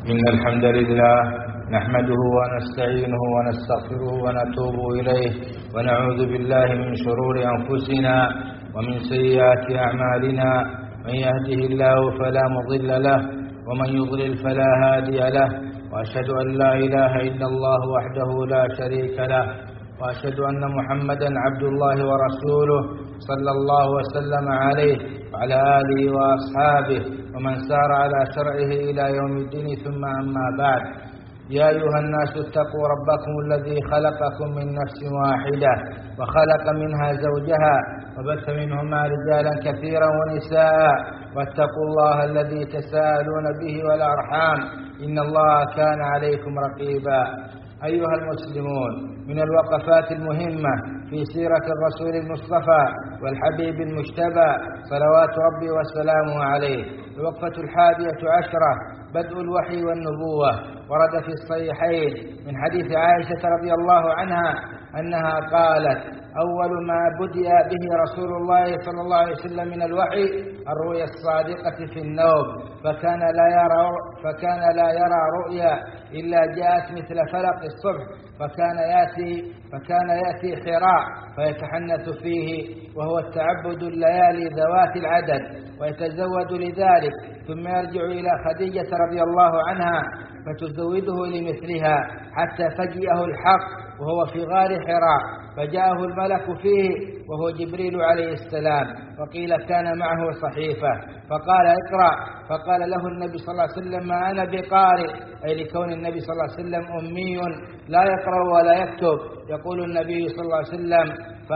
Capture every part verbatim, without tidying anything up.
إن الحمد لله نحمده ونستعينه ونستغفره ونتوب إليه ونعوذ بالله من شرور أنفسنا ومن سيئات أعمالنا. من يهده الله فلا مضل له ومن يضلل فلا هادي له، وأشهد أن لا إله إلا الله وحده لا شريك له، وأشهد أن محمدا عبد الله ورسوله صلى الله وسلم عليه وعلى آله وأصحابه ومن سار على شرعه إلى يوم الدين، ثم أما بعد. يا أيها الناس اتقوا ربكم الذي خلقكم من نفس واحدة وخلق منها زوجها وبث منهما رجالا كثيرا ونساء، واتقوا الله الذي تساءلون به والأرحام إن الله كان عليكم رقيبا. أيها المسلمون، من الوقفات المهمة في سيرة الرسول المصطفى والحبيب المجتبى صلوات ربي وسلامه عليه الوقفة الحادية عشرة، بدء الوحي والنبوة. ورد في الصحيحين من حديث عائشة رضي الله عنها أنها قالت: أول ما بدأ به رسول الله صلى الله عليه وسلم من الوحي الرؤيا الصادقة في النوم، فكان لا يرى فكان لا يرى رؤيا إلا جاءت مثل فلق الصبح، فكان يأتي فكان يأتي حراء فيتحنث فيه، وهو التعبد الليالي ذوات العدد، ويتزود لذلك، ثم يرجع إلى خديجة رضي الله عنها فتزوده لمثلها، حتى فجئه الحق وهو في غار حراء، فجاءه الملك فيه وهو جبريل عليه السلام، وقيل كان معه صحيفة، فقال: اقرأ. فقال له النبي صلى الله عليه وسلم: ما أنا بقارئ، أي لكون النبي صلى الله عليه وسلم أمي لا يقرأ ولا يكتب. يقول النبي صلى الله عليه وسلم: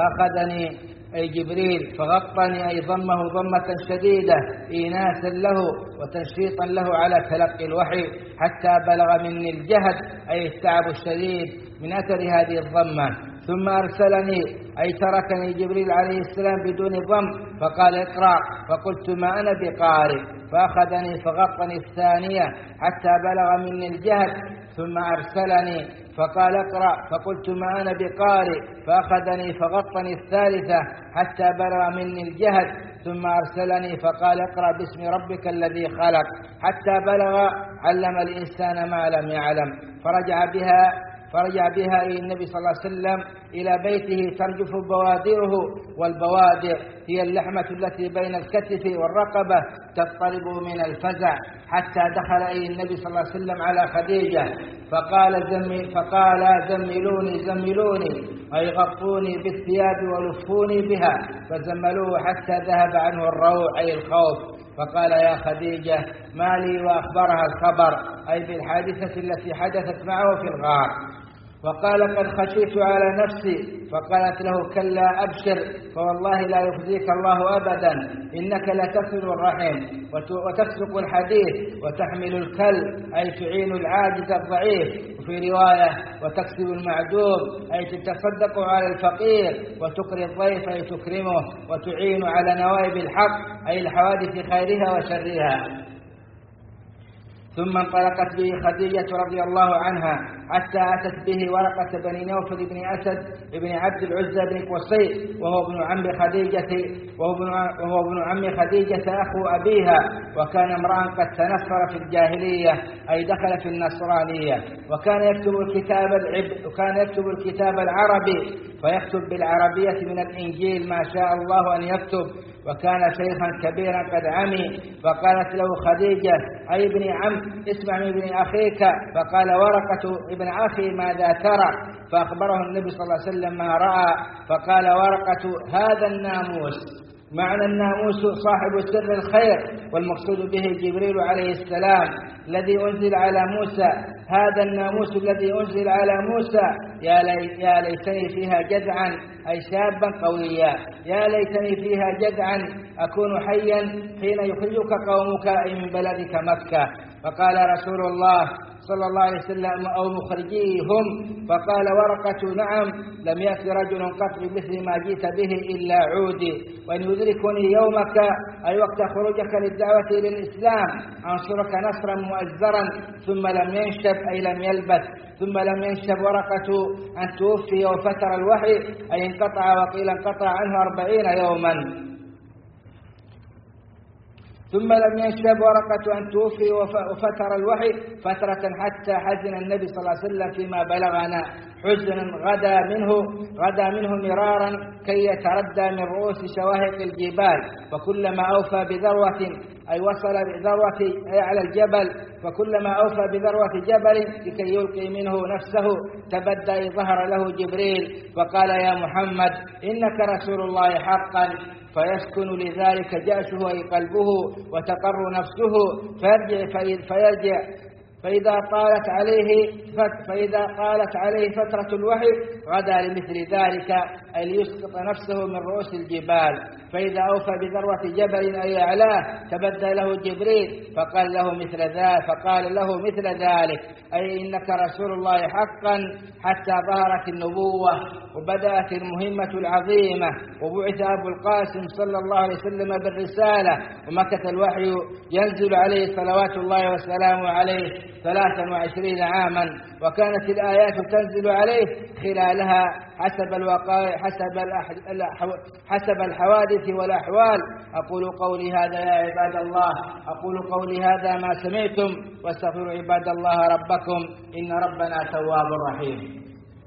فأخذني أي جبريل فغطني، أي ضمه ضمة شديدة إيناسا له وتنشيطا له على تلقي الوحي، حتى بلغ مني الجهد، أي التعب الشديد من أثر هذه الضمة. ثم أرسلني، أي تركني جبريل عليه السلام بدون ضم، فقال: اقرأ. فقلت: ما أنا بقارئ. فأخذني فغطني الثانية حتى بلغ مني الجهد، ثم أرسلني فقال: اقرأ. فقلت: ما أنا بقارئ. فأخذني فغطني الثالثة حتى بلغ مني الجهد، ثم أرسلني فقال: اقرأ باسم ربك الذي خلق، حتى بلغ علم الإنسان ما لم يعلم. فرجع بها فرجع بها النبي صلى الله عليه وسلم إلى بيته ترجف بوادره، والبوادر هي اللحمة التي بين الكتف والرقبة تضطرب من الفزع، حتى دخل أي النبي صلى الله عليه وسلم على خديجة فقال: زمل فقال زملوني زملوني، أي غطوني بالثياب ولفوني بها، فزملوه حتى ذهب عنه الروع، أي الخوف. فقال: يا خديجة ما لي، وأخبرها الخبر، أي بالحادثة التي حدثت معه في الغار. وقال: قد خشيت على نفسي. فقالت له: كلا أبشر، فوالله لا يخزيك الله أبدا، إنك لتصل الرحم وتسلك الحديث وتحمل الكل، أي تعين العاجز الضعيف. وفي رواية: وتكسب المعدوم، أي تتصدق على الفقير، وتقري الضيف، أي تكرمه، وتعين على نوائب الحق، أي الحوادث خيرها وشرها. ثم انطلقت به خديجة رضي الله عنها حتى أتت به ورقة بن نوفل بن أسد بن عبد العزى بن قصي، وهو ابن عم خديجة وهو ابن وهو ابن عم خديجة أخو أبيها، وكان امرأ قد تنصر في الجاهلية، أي دخل في النصرانية، وكان يكتب الكتاب العب وكان يكتب الكتاب العربي، فيكتب بالعربية من الإنجيل ما شاء الله أن يكتب، وكان شيخا كبيرا قد عمي. فقالت له خديجة: أي ابن عم، اسمع من ابن أخيك. فقال ورقة: ابن أخي ماذا ترى؟ فأخبره النبي صلى الله عليه وسلم ما رأى. فقال ورقة: هذا الناموس. معنى الناموس صاحب سر الخير، والمقصود به جبريل عليه السلام الذي أنزل على موسى. هذا الناموس الذي أنزل على موسى، يا, لي يا ليتني فيها جدعا، أي شابا قويا، يا ليتني فيها جدعا أكون حيا حين يخرجك قومك، أي من بلدك مكة. فقال رسول الله صلى الله عليه وسلم: أو مخرجيهم. فقال ورقة: نعم، لم يأتي رجل قط بمثل ما جئت به إلا عودي، وإن يدركني يومك، أي وقت خروجك للدعوة إلى الإسلام، أنصرك نصرا مؤزرا. ثم لم ينشب، أي لم يلبث، ثم لم ينشب ورقة أن توفي وفتر الوحي، أي انقطع، وقيل انقطع عنه أربعين يوما. ثم لم ينشب ورقة أن توفي وفتر الوحي فترة حتى حزن النبي صلى الله عليه وسلم فيما بلغنا حزنا غدا منه غدا منه مرارا كي يتردى من رؤوس شواهق الجبال، فكلما أوفى بذروة أي وصل بذروة أي على الجبل، فكلما أوفى بذروة جبل لكي يلقي منه نفسه تبدى ظهر له جبريل فقال: يا محمد إنك رسول الله حقا، فيسكن لذلك جأشه أي قلبه وتقر نفسه فيرجع فيرجع فإذا طالت عليه فإذا طالت عليه فترة الوحي غدا لمثل ذلك أي ليسقط نفسه من رؤوس الجبال، فإذا أوفى بذروة جبل أي أعلاه تبدى له جبريل فقال له مثل ذلك فقال له مثل ذلك أي إنك رسول الله حقا، حتى ظهرت النبوة وبدأت المهمة العظيمة وبعث أبو القاسم صلى الله عليه وسلم بالرسالة، ومكث الوحي ينزل عليه صلوات الله وسلامه عليه ثلاثا وعشرين عاما، وكانت الآيات تنزل عليه خلالها حسب الوقائع حسب حسب الحوادث والأحوال. أقول قولي هذا يا عباد الله أقول قولي هذا ما سمعتم، واستغفروا عباد الله ربكم إن ربنا تواب رحيم.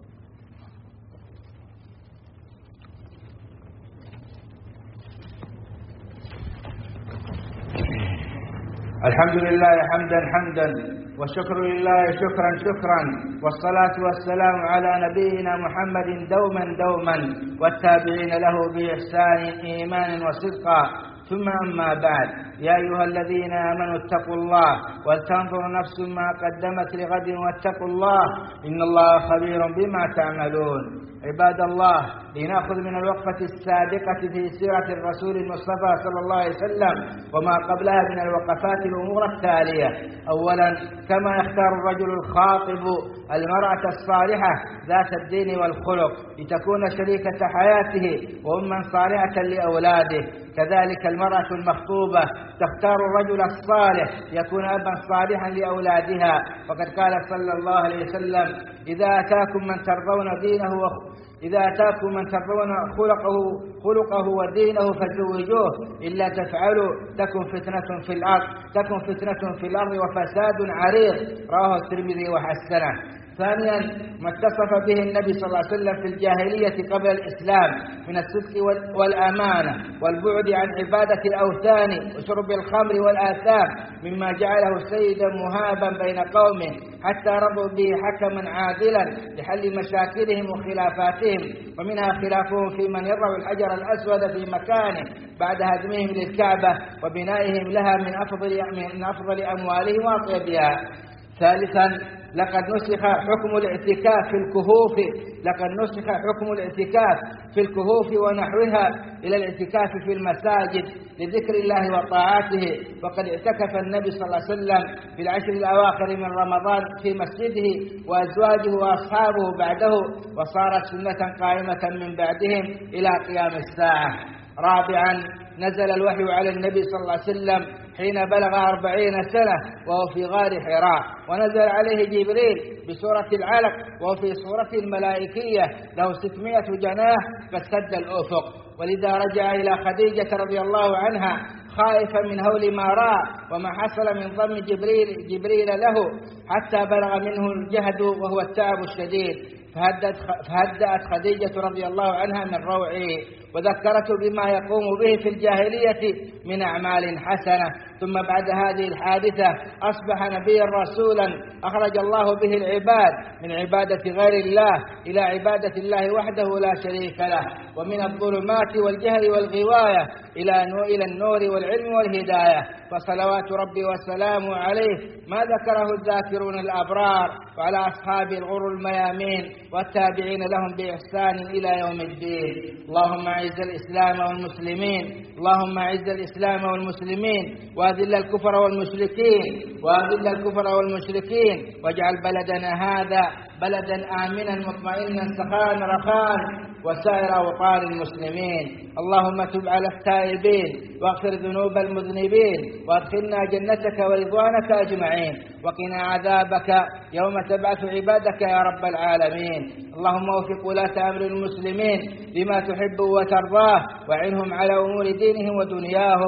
الحمد لله حمدا حمدا والشكر لله شكرا شكرا، والصلاة والسلام على نبينا محمد دوما دوما والتابعين له بإحسان إيمانا وصدقا، ثم أما بعد. يا أيها الذين آمنوا اتقوا الله ولتنظر نفس ما قدمت لغد واتقوا الله إن الله خبير بما تعملون. عباد الله، لنأخذ من الوقفة السابقة في سيرة الرسول المصطفى صلى الله عليه وسلم وما قبلها من الوقفات الأمور التالية. أولا، كما يختار الرجل الخاطب المرأة الصالحة ذات الدين والخلق لتكون شريكة حياته وأما صالحة لأولاده، كذلك المرأة المخطوبة تختار الرجل الصالح يكون أبا صالحا لأولادها، وقد قال صلى الله عليه وسلم: إذا أتاكم من ترضون دينه إذا أتاكم من ترضون خلقه خلقه ودينه فزوجوه، إلا تفعلوا تكن فتنة في الأرض تكن فتنة في الأرض وفساد عريض، رواه الترمذي وحسنه. ثانيا، ما اتصف به النبي صلى الله عليه وسلم في الجاهلية قبل الإسلام من الصدق والأمانة والبعد عن عبادة الأوثان وشرب الخمر والآثام، مما جعله سيدا مهابا بين قومه حتى رضوا به حكما عادلا لحل مشاكلهم وخلافاتهم، ومنها خلافهم في من يضع الحجر الأسود في مكانه بعد هدمهم للكعبة وبنائهم لها من أفضل من أفضل أموالهم وأطيبها. ثالثا، لقد نسخ حكم الاعتكاف في الكهوف لقد نسخ حكم الاعتكاف في الكهوف ونحوها إلى الاعتكاف في المساجد لذكر الله وطاعته، وقد اعتكف النبي صلى الله عليه وسلم في العشر الأواخر من رمضان في مسجده وأزواجه وأصحابه بعده، وصارت سنة قائمة من بعدهم إلى قيام الساعة. رابعا، نزل الوحي على النبي صلى الله عليه وسلم حين بلغ أربعين سنة وهو في غار حراء، ونزل عليه جبريل بسورة العلق وهو في صورة الملائكية له ستمائة جناح فسد الأفق، ولذا رجع إلى خديجة رضي الله عنها خائفا من هول ما رأى وما حصل من ضم جبريل, جبريل له حتى بلغ منه الجهد وهو التعب الشديد، فهدأت, فهدأت خديجة رضي الله عنها من روعه وذكرته بما يقوم به في الجاهلية من أعمال حسنة. ثم بعد هذه الحادثة أصبح نبيا رسولا أخرج الله به العباد من عبادة غير الله إلى عبادة الله وحده لا شريك له، ومن الظلمات والجهل والغواية إلى النور والعلم والهداية، فصلوات ربي وسلامه عليه ما ذكره الذاكرون الأبرار وعلى أصحاب الغر الميامين والتابعين لهم بإحسان إلى يوم الدين. اللهم أعز الإسلام والمسلمين اللهم أعز الإسلام والمسلمين وأذل الكفر والمشركين وأذل الكفر والمشركين واجعل بلدنا هذا بلدا آمنا مطمئنا سخاء رخاء وسائر أوطان المسلمين. اللهم تب على التائبين واغفر ذنوب المذنبين وادخلنا جنتك ورضوانك أجمعين، وقنا عذابك يوم تبعث عبادك يا رب العالمين. اللهم وفق ولاة أمر المسلمين لما تحب وترضاه، وعنهم على أمور دينهم ودنياهم،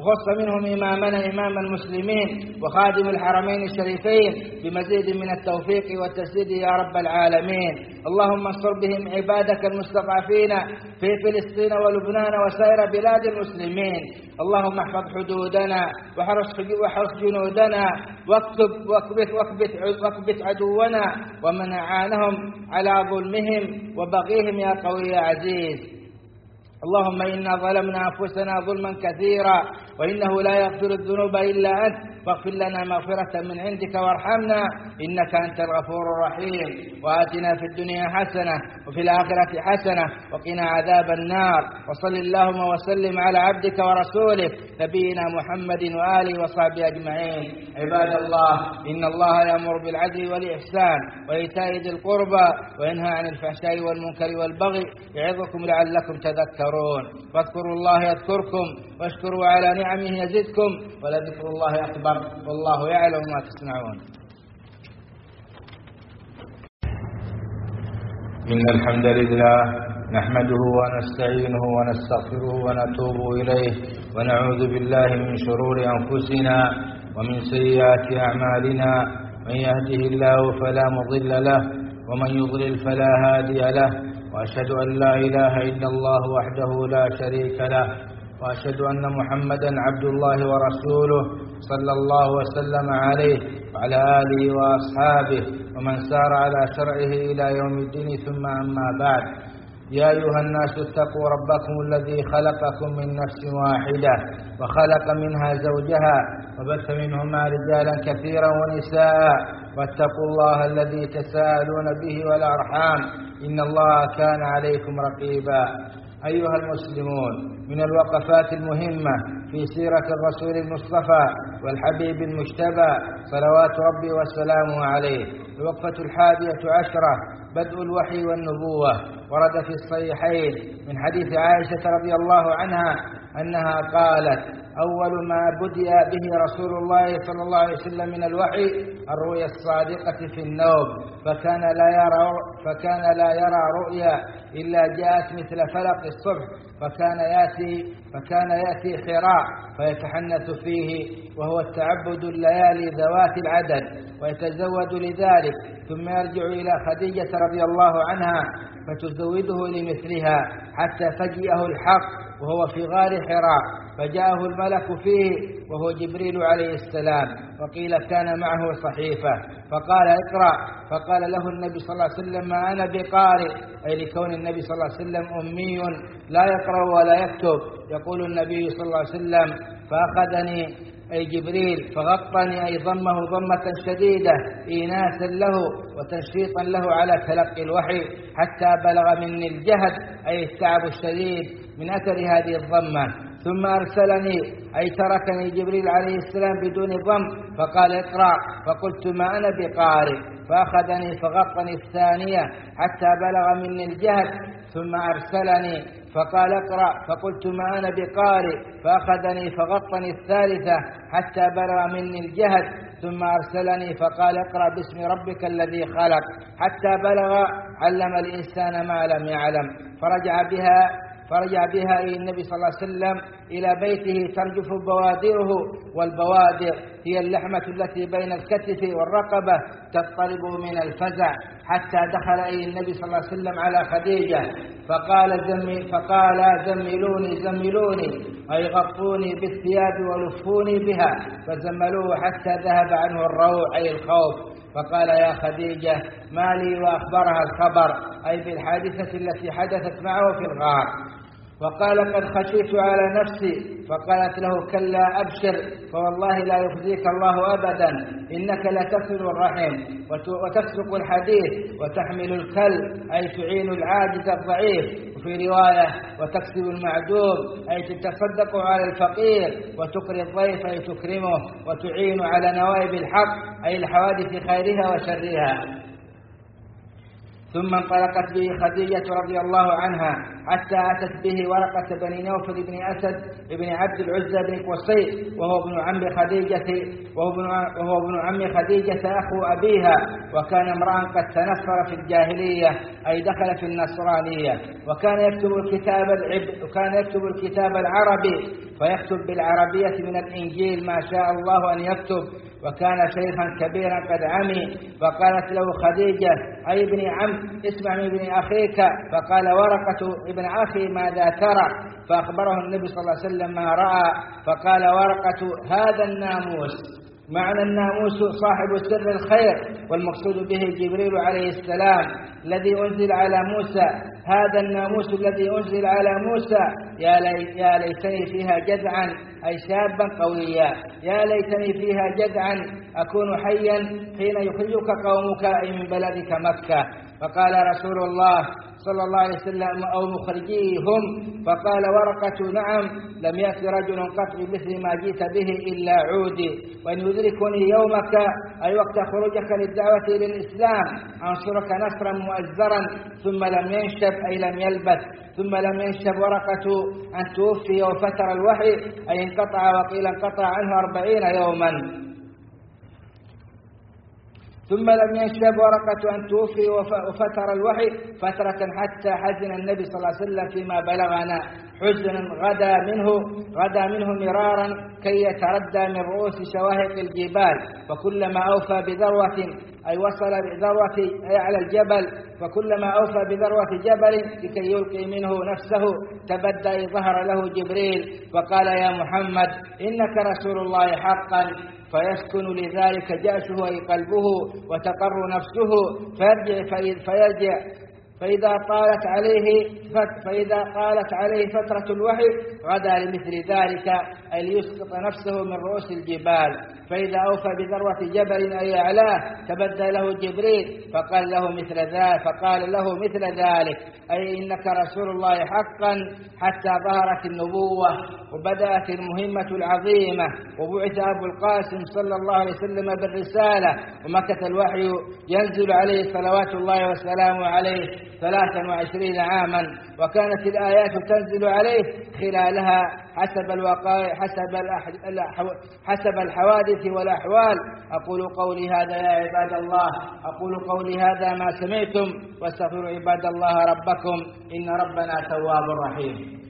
وخص منهم إمامنا إمام المسلمين وخادم الحرمين الشريفين بمزيد من التوفيق والتسديد يا رب العالمين. اللهم انصر بهم عبادك المستضعفين في فلسطين ولبنان وسائر بلاد المسلمين. اللهم احفظ حدودنا وحرس جنودنا واكتب واكبت واكبت واكبت عدونا ومن أعانهم على ظلمهم وبغيهم يا قوي يا عزيز. اللهم إنا ظلمنا أنفسنا ظلما كثيرا وإنه لا يغفر الذنوب إلا أنت فاغفر لنا مغفرة من عندك وارحمنا إنك أنت الغفور الرحيم. وآتنا في الدنيا حسنة وفي الآخرة حسنة وقنا عذاب النار. وصل اللهم وسلم على عبدك ورسولك نبينا محمد وآله وصحبه أجمعين. عباد الله، إن الله يأمر بالعدل والإحسان وإيتاء ذي القربى وينهى عن الفحشاء والمنكر والبغي يعظكم لعلكم تذكرون. فاذكروا الله يذكركم واشكروا على نعمه يزدكم ولذكر الله أكبر والله يعلم ما تصنعون. إن الحمد لله نحمده ونستعينه ونستغفره ونتوب إليه ونعوذ بالله من شرور أنفسنا ومن سيئات أعمالنا. من يهده الله فلا مضل له ومن يضلل فلا هادي له. وأشهد أن لا إله إلا الله وحده لا شريك له وأشهد أن محمدا عبد الله ورسوله صلى الله وسلم عليه وعلى آله وأصحابه ومن سار على شرعه إلى يوم الدين. ثم أما بعد، يا أيها الناس اتقوا ربكم الذي خلقكم من نفس واحدة وخلق منها زوجها وبث منهما رجالا كثيرا ونساء واتقوا الله الذي تساءلون به والأرحام إن الله كان عليكم رقيبا. أيها المسلمون، من الوقفات المهمة في سيرة الرسول المصطفى والحبيب المجتبى صلوات ربي وسلامه عليه الوقفة الحادية عشرة بدء الوحي والنبوة. ورد في الصحيحين من حديث عائشة رضي الله عنها أنها قالت: أول ما بدأ به رسول الله صلى الله عليه وسلم من الوحي الرؤيا الصادقة في النوم، فكان لا يرى فكان لا يرى رؤيا إلا جاءت مثل فلق الصبح، فكان يأتي فكان يأتي خراء فيتحنث فيه وهو التعبد الليالي ذوات العدد ويتزود لذلك، ثم يرجع إلى خديجة رضي الله عنها فتزوده لمثلها حتى فجئه الحق وهو في غار حراء، فجاءه الملك فيه وهو جبريل عليه السلام، وقيل كان معه صحيفة فقال: اقرأ. فقال له النبي صلى الله عليه وسلم: ما أنا بقارئ، أي لكون النبي صلى الله عليه وسلم أمي لا يقرأ ولا يكتب. يقول النبي صلى الله عليه وسلم: فأخذني أي جبريل فغطني، أي ضمه ضمة شديدة إيناسا له وتنشيطا له على تلقي الوحي حتى بلغ مني الجهد، أي التعب الشديد من أثر هذه الضمة. ثم أرسلني، أي تركني جبريل عليه السلام بدون ضم، فقال: اقرأ. فقلت: ما أنا بقارئ. فأخذني فغطني الثانية حتى بلغ مني الجهد. ثم أرسلني فقال: اقرأ. فقلت: ما أنا بقارئ. فأخذني فغطني الثالثة حتى بلغ مني الجهد. ثم أرسلني فقال: اقرأ باسم ربك الذي خلق، حتى بلغ علم الإنسان ما لم يعلم. فرجع بها فرجع بها إلى النبي صلى الله عليه وسلم إلى بيته ترجف بوادره، والبوادر هي اللحمة التي بين الكتف والرقبة تضطرب من الفزع، حتى دخل إلى النبي صلى الله عليه وسلم على خديجة فقال: زمي فقال زملوني زملوني، أي غطوني بالثياب ولفوني بها، فزملوه حتى ذهب عنه الروع، أي الخوف. فقال: يا خديجة ما لي، وأخبرها الخبر، أي بالحادثة التي حدثت معه في الغار. وقال: قد خشيت على نفسي. فقالت له: كلا أبشر، فوالله لا يخزيك الله أبدا، إنك لتصل الرحم وتسلك الحديث وتحمل الكل، أي تعين العاجز الضعيف. وفي رواية: وتكسب المعدوم، أي تتصدق على الفقير، وتقري الضيف، أي تكرمه، وتعين على نوائب الحق، أي الحوادث خيرها وشرها. ثم انطلقت به خديجة رضي الله عنها حتى أتت به ورقة بن نوفل بن أسد بن عبد العزى بن قصي، وهو ابن عم خديجة وهو ابن, وهو ابن عم خديجة أخو أبيها، وكان امرأ قد تنصر في الجاهلية، أي دخل في النصرانية. وكان يكتب الكتاب العب وكان يكتب الكتاب العربي، فيكتب بالعربية من الإنجيل ما شاء الله أن يكتب. وكان شيخا كبيرا قد عمي، فقالت له خديجة: أي ابن عم اسمع من ابن أخيك. فقال: ورقة ابن أخي ماذا ترى؟ فأخبره النبي صلى الله عليه وسلم ما رأى. فقال ورقة: هذا الناموس. معنى الناموس صاحب سر الخير، والمقصود به جبريل عليه السلام الذي أنزل على موسى. هذا الناموس الذي أنزل على موسى، يا, لي يا ليتني فيها جدعا، أي شابا قويا، يا ليتني فيها جدعا أكون حيا حين يخرجك قومك أي من بلدك مكة. فقال رسول الله صلى الله عليه وسلم: أو مخرجيهم. فقال ورقة: نعم، لم يأتي رجل قط بمثل ما جئت به إلا عودي، وإن يدركني يومك أي وقت خروجك للدعوة إلى الإسلام أنصرك نصرا مؤزرا. ثم لم ينشب أي لم يلبث ثم لم ينشب ورقة أن توفي وفتر الوحي، أي انقطع، وقيل انقطع عنه أربعين يوما. ثم لم ينشب ورقة أن توفي وفتر الوحي فترة حتى حزن النبي صلى الله عليه وسلم فيما بلغنا حزنا غدا منه غدا منه مرارا كي يتردى من رؤوس شواهق الجبال. فكلما أوفى بذروة أي وصل بذروة أي على الجبل، فكلما أوفى بذروة جبل لكي يلقي منه نفسه تبدى ظهر له جبريل فقال: يا محمد إنك رسول الله حقا. فيسكن لذلك جأشه أي قلبه وتقر نفسه، فيرجع فيرجع فإذا طالت عليه فإذا طالت عليه فترة الوحي غدا لمثل ذلك، أي ليسقط نفسه من رؤوس الجبال. فإذا أوفى بذروة جبل أي أعلاه تبدى له جبريل فقال له مثل ذلك فقال له مثل ذلك أي إنك رسول الله حقا، حتى ظهرت النبوة وبدأت المهمة العظيمة، وبعث أبو القاسم صلى الله عليه وسلم بالرسالة، ومكث الوحي ينزل عليه صلوات الله وسلامه عليه ثلاثا وعشرين عاما، وكانت الآيات تنزل عليه خلالها حسب الوقائع حسب حسب الحوادث والأحوال. أقول قولي هذا يا عباد الله أقول قولي هذا ما سمعتم، واستغفروا عباد الله ربكم إن ربنا تواب رحيم.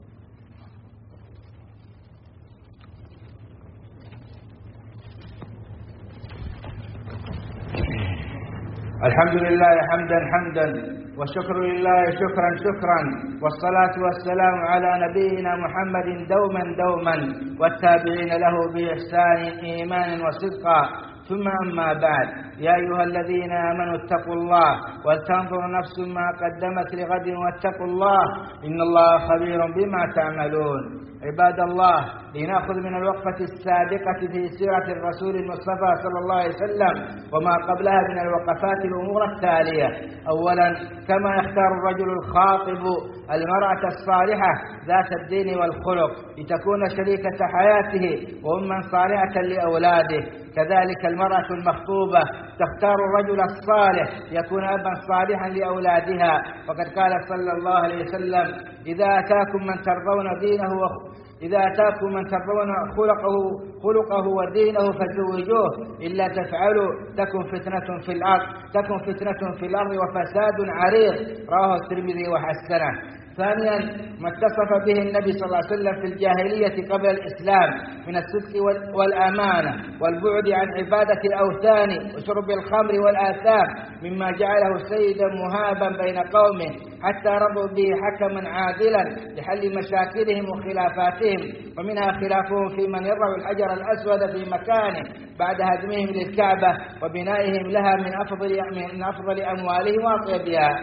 الحمد لله حمدا حمدا، والشكر لله شكرا شكرا، والصلاة والسلام على نبينا محمد دوما دوما، والتابعين له بإحسان إيمان وصدقا. ثم أما بعد، يا أيها الذين آمنوا اتقوا الله ولتنظر نفس ما قدمت لغد واتقوا الله إن الله خبير بما تعملون. عباد الله، لنأخذ من الوقفة السابقة في سيرة الرسول المصطفى صلى الله عليه وسلم وما قبلها من الوقفات الأمور التالية. أولا، كما يختار الرجل الخاطب المرأة الصالحة ذات الدين والخلق لتكون شريكة حياته وأما صالحة لأولاده، كذلك المرأة المخطوبة تختار الرجل الصالح يكون أبا صالحا لأولادها، وقد قال صلى الله عليه وسلم: إذا أتاكم من ترضون دينه إذا أتاكم من ترضون خلقه خلقه ودينه فزوجوه، إلا تفعلوا تكن فتنة في الأرض تكن فتنة في الأرض وفساد عريض. رواه الترمذي وحسنه. ثانيا، ما اتصف به النبي صلى الله عليه وسلم في الجاهلية قبل الإسلام من الصدق والأمانة والبعد عن عبادة الأوثان وشرب الخمر والآثام، مما جعله سيدا مهابا بين قومه حتى رضوا به حكما عادلا لحل مشاكلهم وخلافاتهم، ومنها خلافهم في من يضع الحجر الأسود في مكانه بعد هدمهم للكعبة وبنائهم لها من أفضل من أفضل أموالهم وأطيبها.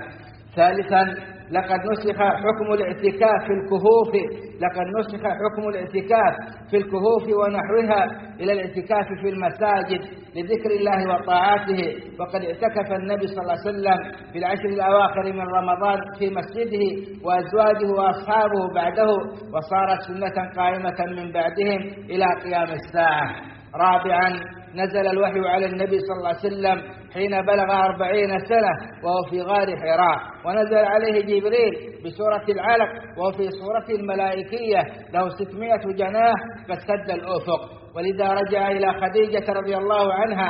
ثالثا، لقد نسخ حكم الاعتكاف في الكهوف لقد نسخ حكم الاعتكاف في الكهوف ونحوها إلى الاعتكاف في المساجد لذكر الله وطاعته، وقد اعتكف النبي صلى الله عليه وسلم في العشر الأواخر من رمضان في مسجده وأزواجه وأصحابه بعده، وصارت سنة قائمة من بعدهم إلى قيام الساعة. رابعا، نزل الوحي على النبي صلى الله عليه وسلم حين بلغ أربعين سنة وهو في غار حراء، ونزل عليه جبريل بسورة العلق وهو في صورة الملائكية له ستمائة جناح قد سد الأفق، ولذا رجع إلى خديجة رضي الله عنها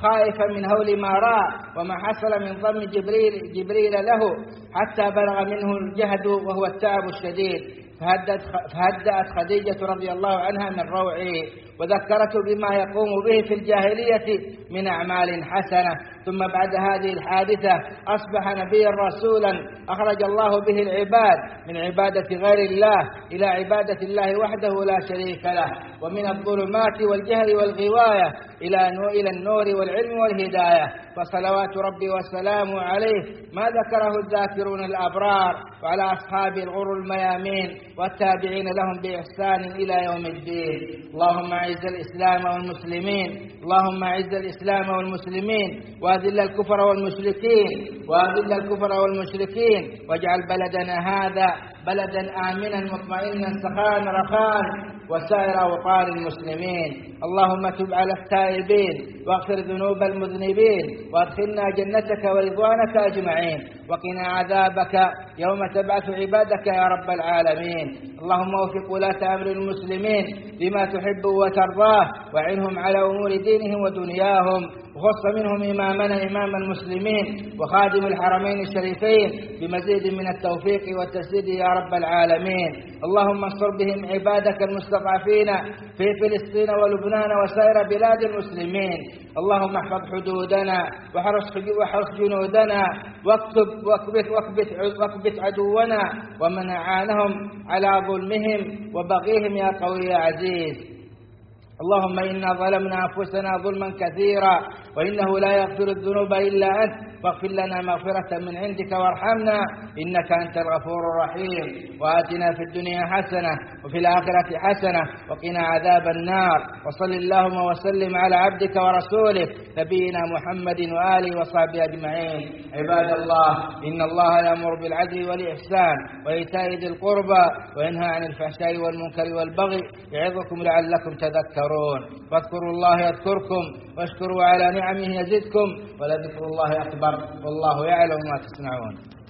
خائفا من هول ما رأى وما حصل من ضم جبريل, جبريل له حتى بلغ منه الجهد وهو التعب الشديد، فهدأت, فهدأت خديجة رضي الله عنها من روعه وذكرته بما يقوم به في الجاهلية من أعمال حسنة. ثم بعد هذه الحادثة أصبح نبيا رسولا أخرج الله به العباد من عبادة غير الله إلى عبادة الله وحده لا شريك له، ومن الظلمات والجهل والغواية إلى النور والعلم والهداية. فصلوات ربي وسلامه عليه ما ذكره الذاكرون الأبرار وعلى أصحاب الغر الميامين والتابعين لهم بإحسان إلى يوم الدين. اللهم أعز الإسلام والمسلمين، اللهم أعز الإسلام والمسلمين وأذل الكفر والمشركين وأذل الكفر والمشركين واجعل بلدنا هذا بلدا آمنا مطمئنا سخاء رخاء وسائر أوطان المسلمين. اللهم تب على التائبين واغفر ذنوب المذنبين وادخلنا جنتك ورضوانك أجمعين، وقنا عذابك يوم تبعث عبادك يا رب العالمين. اللهم وفق ولاة أمر المسلمين بما تحب وترضاه وعنهم على أمور دينهم ودنياهم، وخص منهم إمامنا إمام المسلمين وخادم الحرمين الشريفين بمزيد من التوفيق والتسديد يا رب العالمين. اللهم انصر بهم عبادك المستضعفين في فلسطين ولبنان وسائر بلاد المسلمين. اللهم احفظ حدودنا وحرس جنودنا واكتب واكبت, واكبت, واكبت عدونا ومن أعانهم على ظلمهم وبغيهم يا قوي يا عزيز. اللهم إنا ظلمنا أنفسنا ظلما كثيرا وإنه لا يغفر الذنوب إلا أنت، فاغفر لنا مغفرة من عندك وارحمنا إنك أنت الغفور الرحيم. وآتنا في الدنيا حسنة وفي الآخرة حسنة وقنا عذاب النار. وصل اللهم وسلم على عبدك ورسولك نبينا محمد وآله وصحبه أجمعين. عباد الله، إن الله يأمر بالعدل والإحسان وإيتاء ذي القربى وينهى عن الفحشاء والمنكر والبغي يعظكم لعلكم تذكرون. فاذكروا الله يذكركم واشكروا على نعمه يزدكم ولذكر الله أكبر والله يعلم ما تصنعون.